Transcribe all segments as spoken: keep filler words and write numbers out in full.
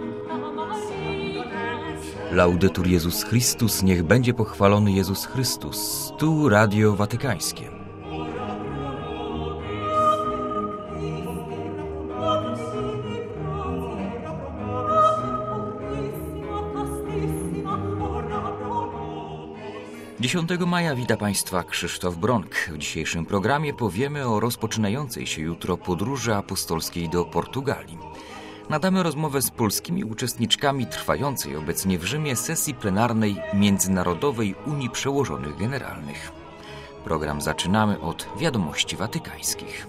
Laudetur Jezus Chrystus, niech będzie pochwalony Jezus Chrystus. Tu Radio Watykańskie. dziesiątego maja wita Państwa Krzysztof Bronk. W dzisiejszym programie powiemy o rozpoczynającej się jutro podróży apostolskiej do Portugalii. Nadamy rozmowę z polskimi uczestniczkami trwającej obecnie w Rzymie sesji plenarnej Międzynarodowej Unii Przełożonych Generalnych. Program zaczynamy od wiadomości watykańskich.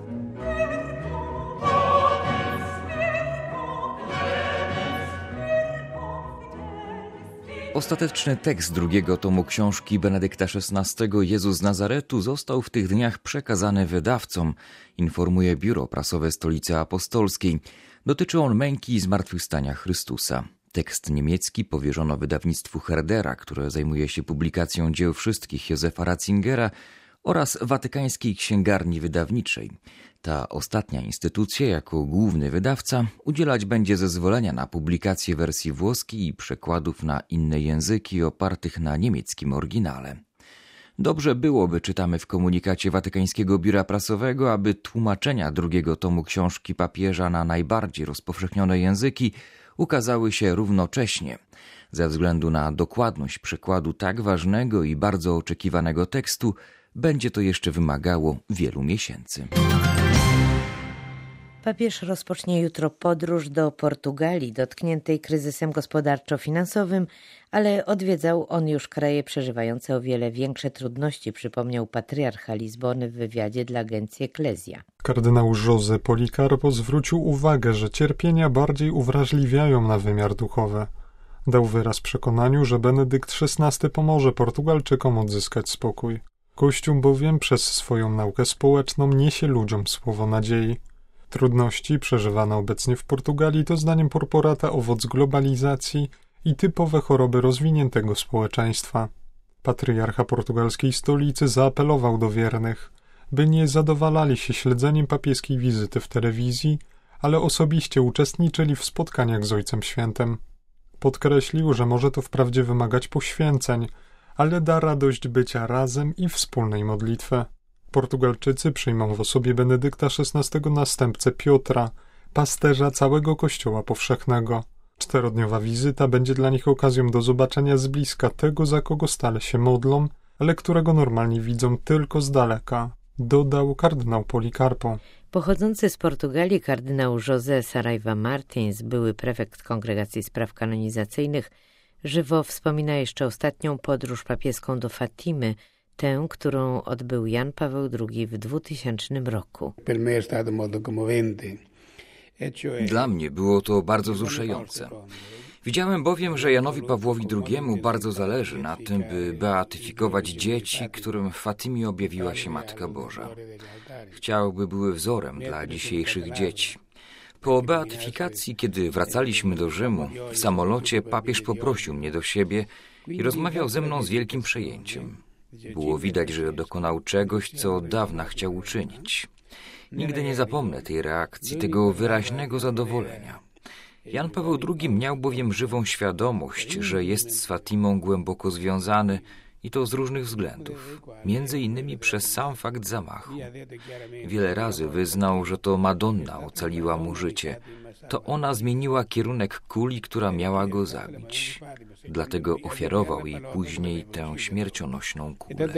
Ostateczny tekst drugiego tomu książki Benedykta szesnastego Jezus z Nazaretu został w tych dniach przekazany wydawcom, informuje Biuro Prasowe Stolicy Apostolskiej. Dotyczy on męki i zmartwychwstania Chrystusa. Tekst niemiecki powierzono wydawnictwu Herdera, które zajmuje się publikacją dzieł wszystkich Józefa Ratzingera, oraz Watykańskiej Księgarni Wydawniczej. Ta ostatnia instytucja, jako główny wydawca, udzielać będzie zezwolenia na publikację wersji włoskiej i przekładów na inne języki opartych na niemieckim oryginale. Dobrze byłoby, czytamy w komunikacie Watykańskiego Biura Prasowego, aby tłumaczenia drugiego tomu książki papieża na najbardziej rozpowszechnione języki ukazały się równocześnie. Ze względu na dokładność przekładu tak ważnego i bardzo oczekiwanego tekstu, będzie to jeszcze wymagało wielu miesięcy. Papież rozpocznie jutro podróż do Portugalii, dotkniętej kryzysem gospodarczo-finansowym, ale odwiedzał on już kraje przeżywające o wiele większe trudności, przypomniał patriarcha Lizbony w wywiadzie dla agencji Ecclesia. Kardynał José Policarpo zwrócił uwagę, że cierpienia bardziej uwrażliwiają na wymiar duchowy. Dał wyraz przekonaniu, że Benedykt szesnasty pomoże Portugalczykom odzyskać spokój. Kościół bowiem przez swoją naukę społeczną niesie ludziom słowo nadziei. Trudności przeżywane obecnie w Portugalii to zdaniem Porporata owoc globalizacji i typowe choroby rozwiniętego społeczeństwa. Patriarcha portugalskiej stolicy zaapelował do wiernych, by nie zadowalali się śledzeniem papieskiej wizyty w telewizji, ale osobiście uczestniczyli w spotkaniach z Ojcem Świętym. Podkreślił, że może to wprawdzie wymagać poświęceń, ale da radość bycia razem i wspólnej modlitwy. Portugalczycy przyjmą w osobie Benedykta szesnastego następcę Piotra, pasterza całego Kościoła Powszechnego. Czterodniowa wizyta będzie dla nich okazją do zobaczenia z bliska tego, za kogo stale się modlą, ale którego normalnie widzą tylko z daleka, dodał kardynał Policarpo. Pochodzący z Portugalii kardynał José Saraiva Martins, były prefekt Kongregacji Spraw Kanonizacyjnych, żywo wspomina jeszcze ostatnią podróż papieską do Fatimy, tę, którą odbył Jan Paweł drugi w dwutysięcznym roku. Dla mnie było to bardzo wzruszające. Widziałem bowiem, że Janowi Pawłowi drugiemu bardzo zależy na tym, by beatyfikować dzieci, którym w Fatimie objawiła się Matka Boża. Chciał, by były wzorem dla dzisiejszych dzieci. Po beatyfikacji, kiedy wracaliśmy do Rzymu, w samolocie papież poprosił mnie do siebie i rozmawiał ze mną z wielkim przejęciem. Było widać, że dokonał czegoś, co od dawna chciał uczynić. Nigdy nie zapomnę tej reakcji, tego wyraźnego zadowolenia. Jan Paweł drugi miał bowiem żywą świadomość, że jest z Fatimą głęboko związany i to z różnych względów, między innymi przez sam fakt zamachu. Wiele razy wyznał, że to Madonna ocaliła mu życie. To ona zmieniła kierunek kuli, która miała go zabić. Dlatego ofiarował jej później tę śmiercionośną kulę.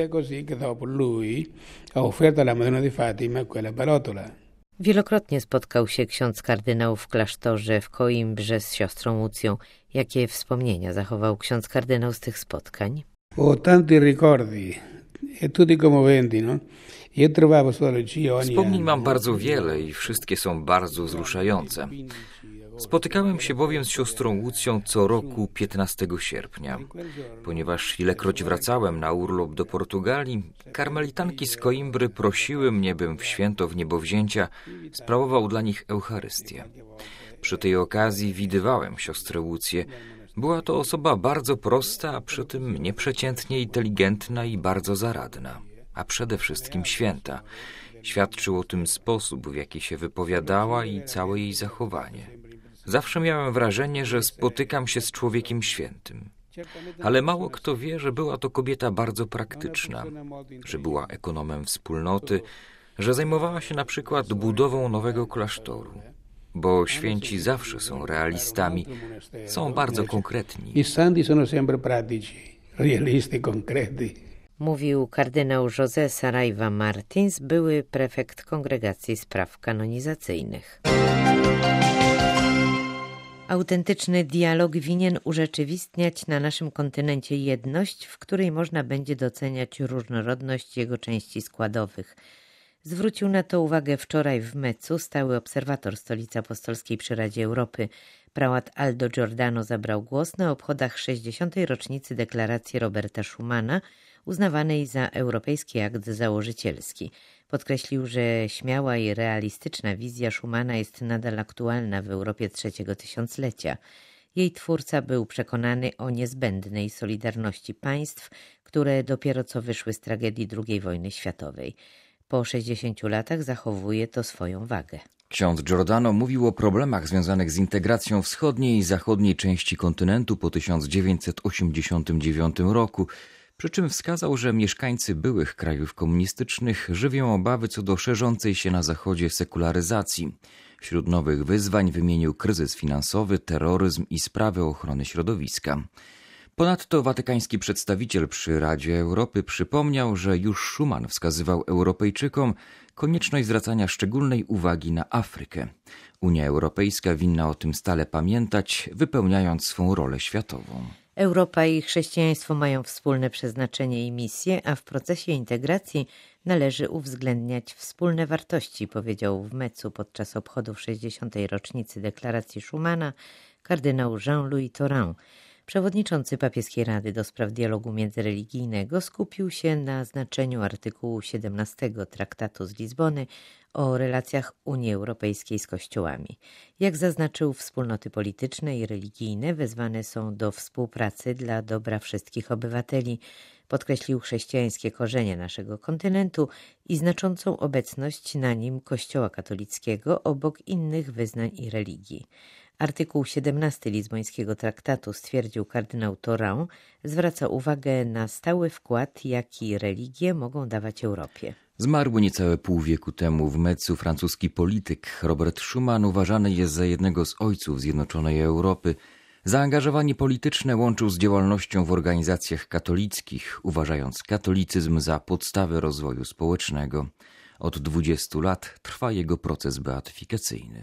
Wielokrotnie spotkał się ksiądz kardynał w klasztorze w Coimbrze z siostrą Łucją. Jakie wspomnienia zachował ksiądz kardynał z tych spotkań? Ho tanti ricordi e tutti commoventi, no? Io trovavo solo Cio ogni Wspomnień mam bardzo wiele i wszystkie są bardzo wzruszające. Spotykałem się bowiem z siostrą Łucją co roku piętnastego sierpnia. Ponieważ ilekroć wracałem na urlop do Portugalii, karmelitanki z Coimbry prosiły mnie, bym w święto Wniebowzięcia sprawował dla nich Eucharystię. Przy tej okazji widywałem siostrę Łucję. Była to osoba bardzo prosta, a przy tym nieprzeciętnie inteligentna i bardzo zaradna, a przede wszystkim święta. Świadczył o tym sposób, w jaki się wypowiadała i całe jej zachowanie. Zawsze miałem wrażenie, że spotykam się z człowiekiem świętym. Ale mało kto wie, że była to kobieta bardzo praktyczna, że była ekonomem wspólnoty, że zajmowała się na przykład budową nowego klasztoru. Bo święci zawsze są realistami, są bardzo konkretni. I santi sono sempre pratici, realisti, concreti. Mówił kardynał José Saraiva Martins, były prefekt Kongregacji Spraw Kanonizacyjnych. Autentyczny dialog winien urzeczywistniać na naszym kontynencie jedność, w której można będzie doceniać różnorodność jego części składowych. Zwrócił na to uwagę wczoraj w Mecu stały obserwator Stolicy Apostolskiej przy Radzie Europy. Prałat Aldo Giordano zabrał głos na obchodach sześćdziesiątej rocznicy deklaracji Roberta Schumana, uznawanej za europejski akt założycielski. Podkreślił, że śmiała i realistyczna wizja Schumana jest nadal aktualna w Europie trzeciego tysiąclecia. Jej twórca był przekonany o niezbędnej solidarności państw, które dopiero co wyszły z tragedii drugiej wojny światowej. Po sześćdziesięciu latach zachowuje to swoją wagę. Ksiądz Giordano mówił o problemach związanych z integracją wschodniej i zachodniej części kontynentu po tysiąc dziewięćset osiemdziesiątym dziewiątym roku, przy czym wskazał, że mieszkańcy byłych krajów komunistycznych żywią obawy co do szerzącej się na zachodzie sekularyzacji. Wśród nowych wyzwań wymienił kryzys finansowy, terroryzm i sprawy ochrony środowiska. Ponadto watykański przedstawiciel przy Radzie Europy przypomniał, że już Schuman wskazywał Europejczykom konieczność zwracania szczególnej uwagi na Afrykę. Unia Europejska winna o tym stale pamiętać, wypełniając swą rolę światową. Europa i chrześcijaństwo mają wspólne przeznaczenie i misję, a w procesie integracji należy uwzględniać wspólne wartości, powiedział w Mecu podczas obchodów sześćdziesiątej rocznicy deklaracji Schumana kardynał Jean-Louis Tauran. Przewodniczący Papieskiej Rady do Spraw Dialogu Międzyreligijnego skupił się na znaczeniu artykułu siedemnastego Traktatu z Lizbony o relacjach Unii Europejskiej z kościołami. Jak zaznaczył, wspólnoty polityczne i religijne wezwane są do współpracy dla dobra wszystkich obywateli. Podkreślił chrześcijańskie korzenie naszego kontynentu i znaczącą obecność na nim Kościoła katolickiego obok innych wyznań i religii. Artykuł siedemnasty Lizbońskiego Traktatu, stwierdził kardynał Tauran, zwraca uwagę na stały wkład, jaki religie mogą dawać Europie. Zmarł niecałe pół wieku temu w Mecu francuski polityk Robert Schuman uważany jest za jednego z ojców zjednoczonej Europy. Zaangażowanie polityczne łączył z działalnością w organizacjach katolickich, uważając katolicyzm za podstawę rozwoju społecznego. Od dwudziestu lat trwa jego proces beatyfikacyjny.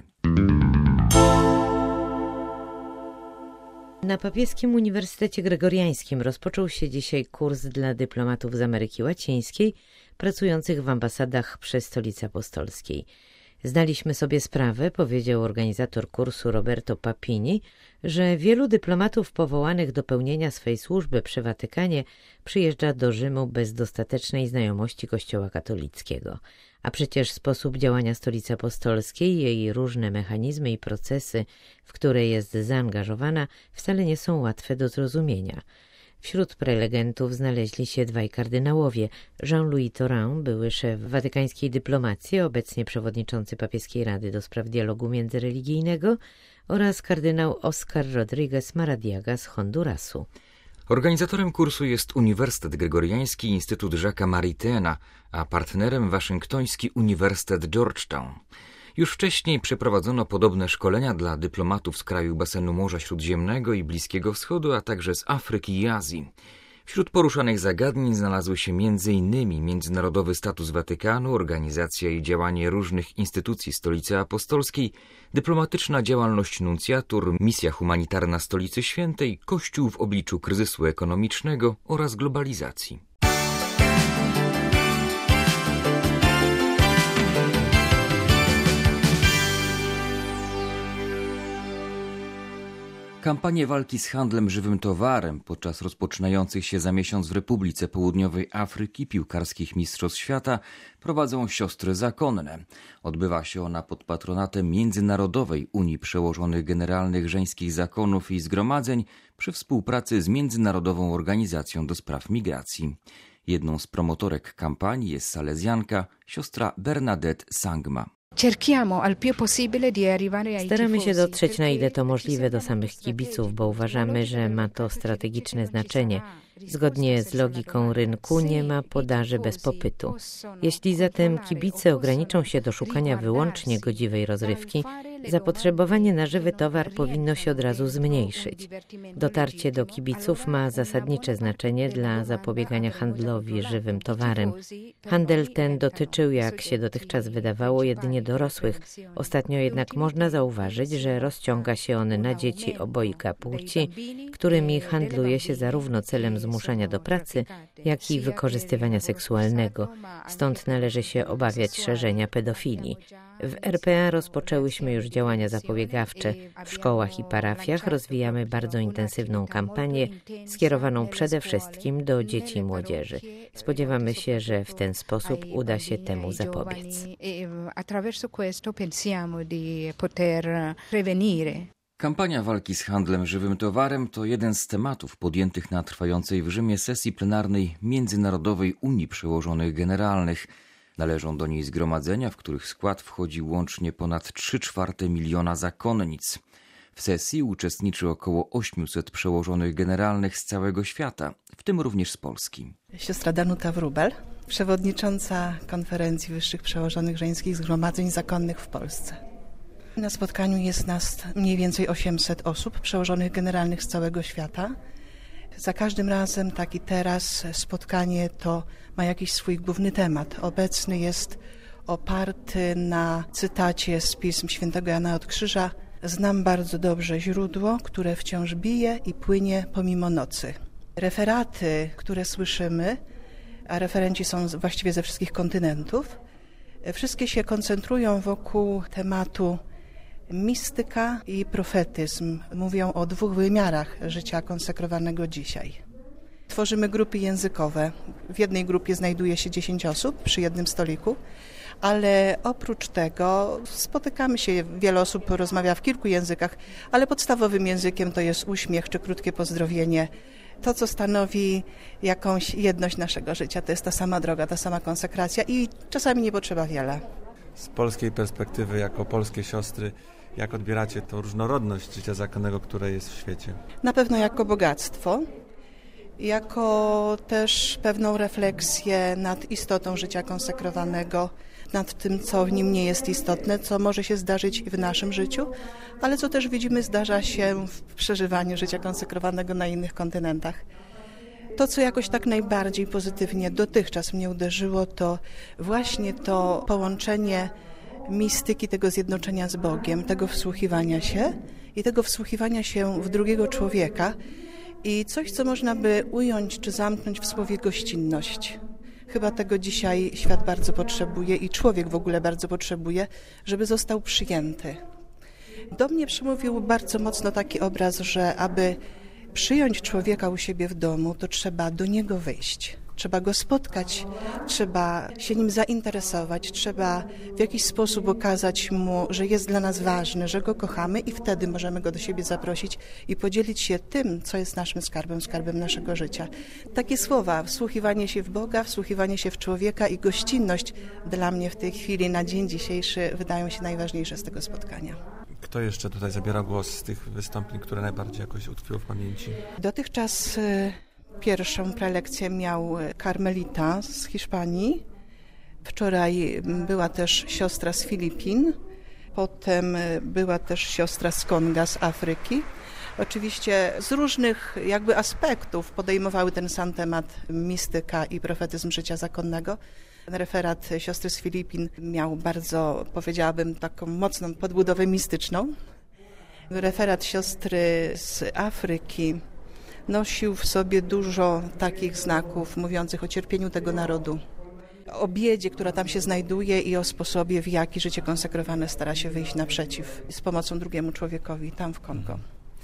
Na Papieskim Uniwersytecie Gregoriańskim rozpoczął się dzisiaj kurs dla dyplomatów z Ameryki Łacińskiej pracujących w ambasadach przy Stolicy Apostolskiej. Zdaliśmy sobie sprawę, powiedział organizator kursu Roberto Papini, że wielu dyplomatów powołanych do pełnienia swej służby przy Watykanie przyjeżdża do Rzymu bez dostatecznej znajomości Kościoła katolickiego. A przecież sposób działania Stolicy Apostolskiej, jej różne mechanizmy i procesy, w które jest zaangażowana, wcale nie są łatwe do zrozumienia. Wśród prelegentów znaleźli się dwaj kardynałowie. Jean-Louis Tauran, były szef watykańskiej dyplomacji, obecnie przewodniczący Papieskiej Rady do Spraw Dialogu Międzyreligijnego, oraz kardynał Oscar Rodriguez Maradiaga z Hondurasu. Organizatorem kursu jest Uniwersytet Gregoriański Instytut Jacques'a Maritaina, a partnerem waszyngtoński Uniwersytet Georgetown. Już wcześniej przeprowadzono podobne szkolenia dla dyplomatów z kraju basenu Morza Śródziemnego i Bliskiego Wschodu, a także z Afryki i Azji. Wśród poruszanych zagadnień znalazły się między innymi międzynarodowy status Watykanu, organizacja i działanie różnych instytucji Stolicy Apostolskiej, dyplomatyczna działalność nuncjatur, misja humanitarna Stolicy Świętej, Kościół w obliczu kryzysu ekonomicznego oraz globalizacji. Kampanię walki z handlem żywym towarem podczas rozpoczynających się za miesiąc w Republice Południowej Afryki piłkarskich Mistrzostw Świata prowadzą siostry zakonne. Odbywa się ona pod patronatem Międzynarodowej Unii Przełożonych Generalnych Żeńskich Zakonów i Zgromadzeń przy współpracy z Międzynarodową Organizacją do Spraw Migracji. Jedną z promotorek kampanii jest salezjanka siostra Bernadette Sangma. Staramy się dotrzeć, na ile to możliwe, do samych kibiców, bo uważamy, że ma to strategiczne znaczenie. Zgodnie z logiką rynku nie ma podaży bez popytu. Jeśli zatem kibice ograniczą się do szukania wyłącznie godziwej rozrywki, zapotrzebowanie na żywy towar powinno się od razu zmniejszyć. Dotarcie do kibiców ma zasadnicze znaczenie dla zapobiegania handlowi żywym towarem. Handel ten dotyczył, jak się dotychczas wydawało, jedynie dorosłych. Ostatnio jednak można zauważyć, że rozciąga się on na dzieci obojga płci, którymi handluje się zarówno celem zmuszania do pracy, jak i wykorzystywania seksualnego. Stąd należy się obawiać szerzenia pedofilii. W R P A rozpoczęłyśmy już działania zapobiegawcze. W szkołach i parafiach rozwijamy bardzo intensywną kampanię skierowaną przede wszystkim do dzieci i młodzieży. Spodziewamy się, że w ten sposób uda się temu zapobiec. Kampania walki z handlem żywym towarem to jeden z tematów podjętych na trwającej w Rzymie sesji plenarnej Międzynarodowej Unii Przełożonych Generalnych. Należą do niej zgromadzenia, w których skład wchodzi łącznie ponad trzy czwarte miliona zakonnic. W sesji uczestniczy około osiemset przełożonych generalnych z całego świata, w tym również z Polski. Siostra Danuta Wróbel, przewodnicząca Konferencji Wyższych Przełożonych Żeńskich Zgromadzeń Zakonnych w Polsce. Na spotkaniu jest nas mniej więcej osiemset osób, przełożonych generalnych z całego świata. Za każdym razem, tak i teraz, spotkanie to ma jakiś swój główny temat. Obecny jest oparty na cytacie z pism świętego Jana od Krzyża. Znam bardzo dobrze źródło, które wciąż bije i płynie pomimo nocy. Referaty, które słyszymy, a referenci są właściwie ze wszystkich kontynentów, wszystkie się koncentrują wokół tematu mistyka i profetyzm. Mówią o dwóch wymiarach życia konsekrowanego dzisiaj. Tworzymy grupy językowe. W jednej grupie znajduje się dziesięć osób przy jednym stoliku, ale oprócz tego spotykamy się, wiele osób rozmawia w kilku językach, ale podstawowym językiem to jest uśmiech czy krótkie pozdrowienie. To, co stanowi jakąś jedność naszego życia, to jest ta sama droga, ta sama konsekracja i czasami nie potrzeba wiele. Z polskiej perspektywy, jako polskie siostry, jak odbieracie tą różnorodność życia zakonnego, które jest w świecie? Na pewno jako bogactwo, jako też pewną refleksję nad istotą życia konsekrowanego, nad tym, co w nim nie jest istotne, co może się zdarzyć w naszym życiu, ale co też widzimy zdarza się w przeżywaniu życia konsekrowanego na innych kontynentach. To, co jakoś tak najbardziej pozytywnie dotychczas mnie uderzyło, to właśnie to połączenie mistyki, tego zjednoczenia z Bogiem, tego wsłuchiwania się i tego wsłuchiwania się w drugiego człowieka i coś, co można by ująć czy zamknąć w słowie gościnność. Chyba tego dzisiaj świat bardzo potrzebuje i człowiek w ogóle bardzo potrzebuje, żeby został przyjęty. Do mnie przemówił bardzo mocno taki obraz, że aby przyjąć człowieka u siebie w domu, to trzeba do niego wyjść. Trzeba go spotkać, trzeba się nim zainteresować, trzeba w jakiś sposób okazać mu, że jest dla nas ważny, że go kochamy i wtedy możemy go do siebie zaprosić i podzielić się tym, co jest naszym skarbem, skarbem naszego życia. Takie słowa, wsłuchiwanie się w Boga, wsłuchiwanie się w człowieka i gościnność dla mnie w tej chwili, na dzień dzisiejszy, wydają się najważniejsze z tego spotkania. Kto jeszcze tutaj zabiera głos z tych wystąpień, które najbardziej jakoś utkwiło w pamięci? Dotychczas pierwszą prelekcję miał karmelita z Hiszpanii. Wczoraj była też siostra z Filipin. Potem była też siostra z Konga, z Afryki. Oczywiście z różnych jakby aspektów podejmowały ten sam temat mistyka i profetyzm życia zakonnego. Referat siostry z Filipin miał bardzo, powiedziałabym, taką mocną podbudowę mistyczną. Referat siostry z Afryki nosił w sobie dużo takich znaków mówiących o cierpieniu tego narodu, o biedzie, która tam się znajduje i o sposobie, w jaki życie konsekrowane stara się wyjść naprzeciw z pomocą drugiemu człowiekowi tam w Kongo.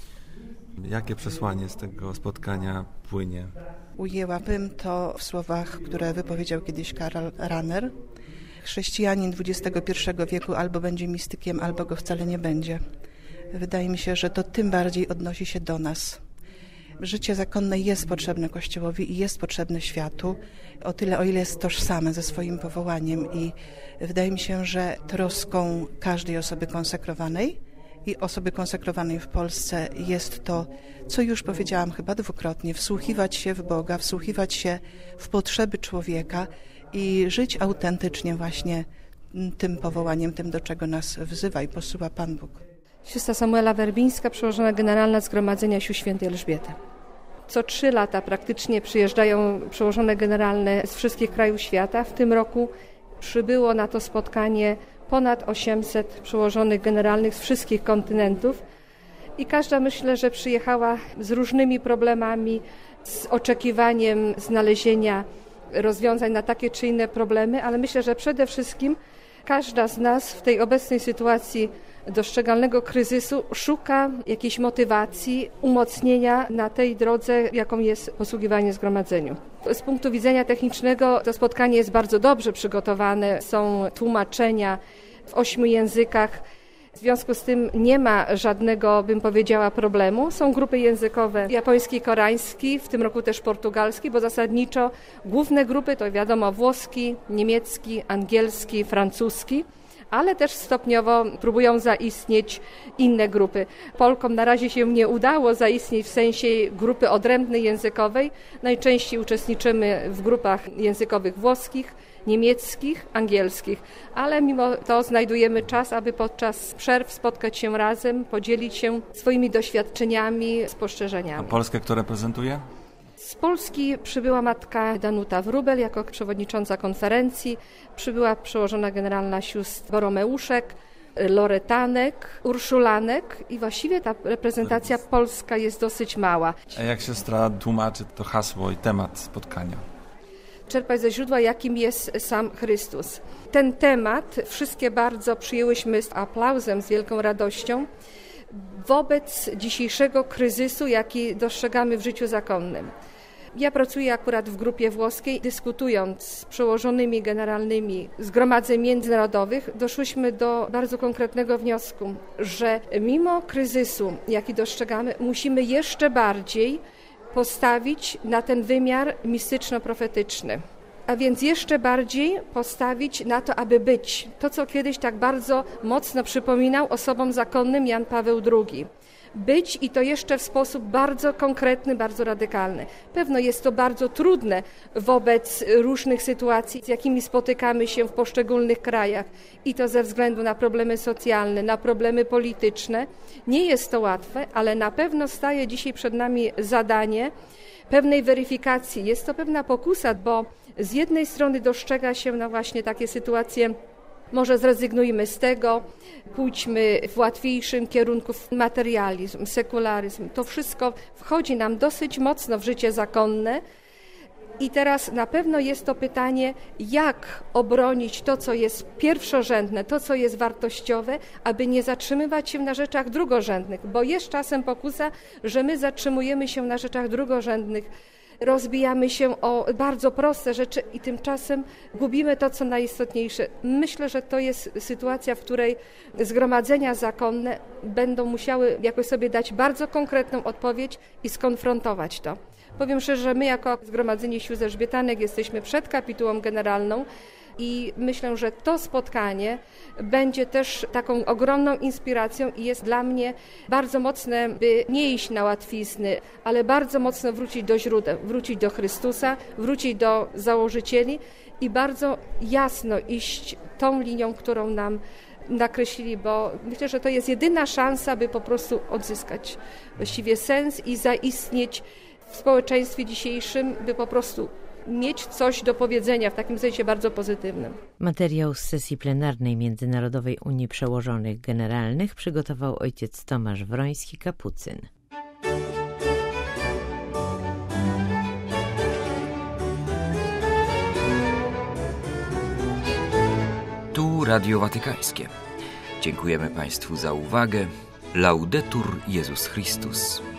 Jakie przesłanie z tego spotkania płynie? Ujęłabym to w słowach, które wypowiedział kiedyś Karl Rahner. Chrześcijanin dwudziestego pierwszego wieku albo będzie mistykiem, albo go wcale nie będzie. Wydaje mi się, że to tym bardziej odnosi się do nas. Życie zakonne jest potrzebne Kościołowi i jest potrzebne światu, o tyle, o ile jest tożsame ze swoim powołaniem i wydaje mi się, że troską każdej osoby konsekrowanej i osoby konsekrowanej w Polsce jest to, co już powiedziałam chyba dwukrotnie, wsłuchiwać się w Boga, wsłuchiwać się w potrzeby człowieka i żyć autentycznie właśnie tym powołaniem, tym, do czego nas wzywa i posyła Pan Bóg. Siostra Samuela Werbińska, przełożona generalna Zgromadzenia Sióstr Świętej Elżbiety. Co trzy lata praktycznie przyjeżdżają przełożone generalne z wszystkich krajów świata. W tym roku przybyło na to spotkanie ponad osiemset przełożonych generalnych z wszystkich kontynentów i każda, myślę, że przyjechała z różnymi problemami, z oczekiwaniem znalezienia rozwiązań na takie czy inne problemy, ale myślę, że przede wszystkim każda z nas w tej obecnej sytuacji dostrzegalnego kryzysu szuka jakiejś motywacji, umocnienia na tej drodze, jaką jest posługiwanie zgromadzeniu. Z punktu widzenia technicznego to spotkanie jest bardzo dobrze przygotowane, są tłumaczenia w ośmiu językach. W związku z tym nie ma żadnego, bym powiedziała, problemu. Są grupy językowe japoński, koreański, w tym roku też portugalski, bo zasadniczo główne grupy to wiadomo włoski, niemiecki, angielski, francuski, ale też stopniowo próbują zaistnieć inne grupy. Polkom na razie się nie udało zaistnieć w sensie grupy odrębnej językowej. Najczęściej uczestniczymy w grupach językowych włoskich, niemieckich, angielskich, ale mimo to znajdujemy czas, aby podczas przerw spotkać się razem, podzielić się swoimi doświadczeniami, spostrzeżeniami. A Polskę kto reprezentuje? Z Polski przybyła matka Danuta Wróbel jako przewodnicząca konferencji, przybyła przełożona generalna sióstr Boromeuszek, Loretanek, Urszulanek i właściwie ta reprezentacja polska jest dosyć mała. A jak siostra tłumaczy to hasło i temat spotkania? Czerpać ze źródła, jakim jest sam Chrystus. Ten temat wszystkie bardzo przyjęłyśmy z aplauzem, z wielką radością wobec dzisiejszego kryzysu, jaki dostrzegamy w życiu zakonnym. Ja pracuję akurat w grupie włoskiej. Dyskutując z przełożonymi generalnymi zgromadzeń międzynarodowych, doszłyśmy do bardzo konkretnego wniosku, że mimo kryzysu, jaki dostrzegamy, musimy jeszcze bardziej postawić na ten wymiar mistyczno-profetyczny. A więc jeszcze bardziej postawić na to, aby być. To, co kiedyś tak bardzo mocno przypominał osobom zakonnym Jan Paweł drugi. Być i to jeszcze w sposób bardzo konkretny, bardzo radykalny. Pewno jest to bardzo trudne wobec różnych sytuacji, z jakimi spotykamy się w poszczególnych krajach i to ze względu na problemy socjalne, na problemy polityczne. Nie jest to łatwe, ale na pewno staje dzisiaj przed nami zadanie pewnej weryfikacji. Jest to pewna pokusa, bo z jednej strony dostrzega się no właśnie takie sytuacje, może zrezygnujmy z tego, pójdźmy w łatwiejszym kierunku w materializm, sekularyzm. To wszystko wchodzi nam dosyć mocno w życie zakonne i teraz na pewno jest to pytanie, jak obronić to, co jest pierwszorzędne, to, co jest wartościowe, aby nie zatrzymywać się na rzeczach drugorzędnych, bo jest czasem pokusa, że my zatrzymujemy się na rzeczach drugorzędnych, rozbijamy się o bardzo proste rzeczy i tymczasem gubimy to, co najistotniejsze. Myślę, że to jest sytuacja, w której zgromadzenia zakonne będą musiały jakoś sobie dać bardzo konkretną odpowiedź i skonfrontować to. Powiem szczerze, że my jako Zgromadzenie Sióstr Elżbietanek jesteśmy przed kapitułą generalną i myślę, że to spotkanie będzie też taką ogromną inspiracją i jest dla mnie bardzo mocne, by nie iść na łatwizny, ale bardzo mocno wrócić do źródeł, wrócić do Chrystusa, wrócić do założycieli i bardzo jasno iść tą linią, którą nam nakreślili, bo myślę, że to jest jedyna szansa, by po prostu odzyskać właściwie sens i zaistnieć w społeczeństwie dzisiejszym, by po prostu mieć coś do powiedzenia w takim sensie bardzo pozytywnym. Materiał z sesji plenarnej Międzynarodowej Unii Przełożonych Generalnych przygotował ojciec Tomasz Wroński-Kapucyn. Tu Radio Watykańskie. Dziękujemy Państwu za uwagę. Laudetur Jezus Chrystus.